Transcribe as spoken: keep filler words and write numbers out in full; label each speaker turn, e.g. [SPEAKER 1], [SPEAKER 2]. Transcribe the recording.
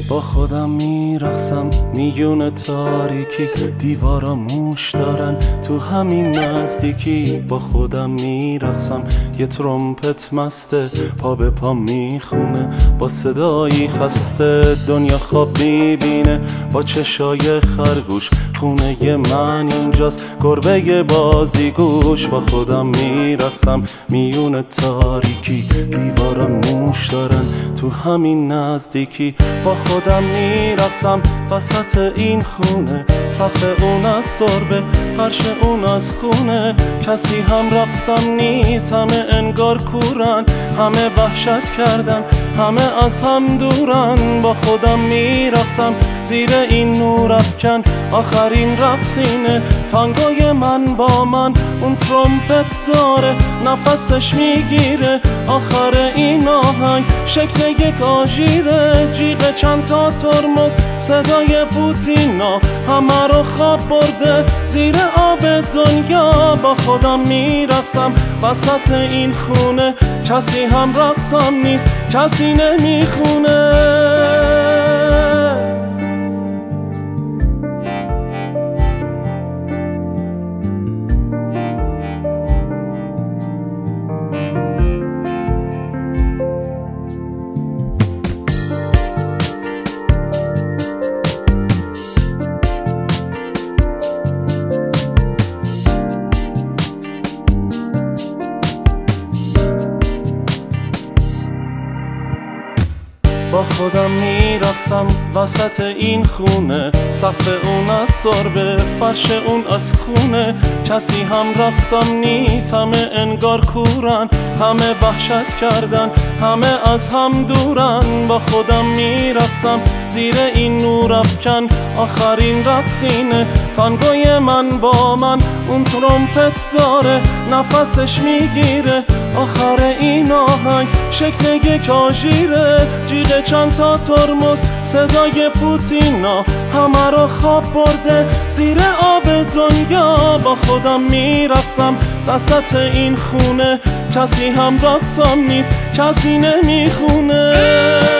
[SPEAKER 1] با خودم میرقصم میون تاریکی، دیوارا موش دارن تو همین نزدیکی. با خودم میرقصم یه ترومپت مسته پا به پا میخونه با صدایی خسته. دنیا خواب میبینه با چشای خرگوش، خونه من اینجاست گربه بازی گوش. با خودم میرقصم میون تاریکی، دیوارا موش دارن تو همین نزدیکی. با خودم میرقصم وسط این خونه، سقف اون از سربه فرش اون از خونه. کسی هم رقصم نیست، همه انگار کورن، همه وحشت کردن، همه از هم دورن. با خودم میرقصم زیر این نور افکن، آخرین رقصینه تانگوی من با من. اون ترومپت داره نفسش میگیره، آخر این آهنگ شکل یک آژیره. جیغ چند تا ترمز صدای پوتینا، همه رو خواب برده زیر آب دنیا. با خودم میرقصم وسط این خونه، کسی هم رقصم نیست، کسی نمیخونه. با خودم میرقصم وسط این خونه، سقف اون از سربه فرش اون از خونه. کسی هم رقصم نیست، همه انگار کورن، همه وحشت کردن، همه از هم دورن. با خودم میرقصم زیر این نور افکن، آخرین رقصینه تانگوی من با من. اون ترومپت داره نفسش میگیره، آخر این آهنگ شکل یک آژیره. جیغ چند تا ترمز صدای پوتینا، همه رو خواب برده زیر آب دنیا. با خودم میرقصم وسط این خونه، کسی هم رقصم نیست، کسی نمیخونه.